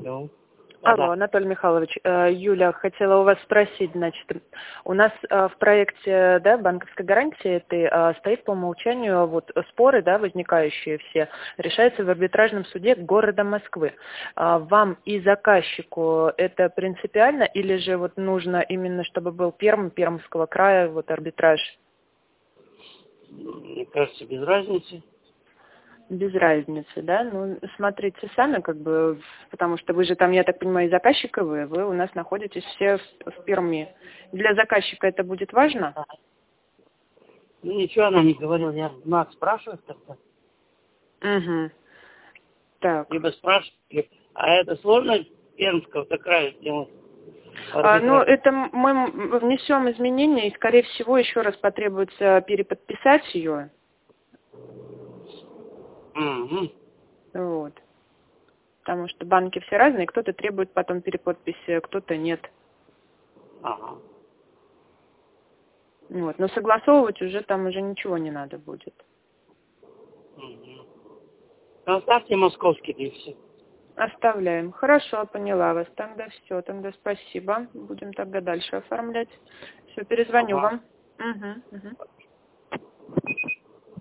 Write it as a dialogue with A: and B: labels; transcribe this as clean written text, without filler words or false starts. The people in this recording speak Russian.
A: Ну,
B: Алло,
A: да-да.
B: Анатолий Михайлович, Юля хотела у вас спросить, значит, у нас в проекте, да, банковской гарантии этой стоит по умолчанию вот споры, да, возникающие все, решаются в арбитражном суде города Москвы. Вам и заказчику это принципиально или же вот нужно именно, чтобы был Пермского края вот арбитраж?
A: Мне кажется, без разницы.
B: Без разницы, да? Ну, смотрите сами, как бы, потому что вы же там, я так понимаю, и заказчик, и вы у нас находитесь все в Перми. Для заказчика это будет важно?
A: Ну, ничего она не говорила. Я Макс спрашивает как-то.
B: Угу. Так.
A: Либо спрашивает, а это сложно Пермского края сделать
B: Ну,
A: арбитраж?
B: это мы внесем изменения, и, скорее всего, еще раз потребуется переподписать ее.
A: Угу.
B: Вот. Потому что банки все разные, кто-то требует потом переподписи, кто-то нет.
A: Ага.
B: Вот. Но согласовывать уже там уже ничего не надо будет.
A: Угу. Оставьте московский, да и все.
B: Оставляем. Хорошо, поняла вас. Тогда все, тогда спасибо. Будем тогда дальше оформлять. Все, перезвоню
A: Ага.
B: вам. Угу, угу.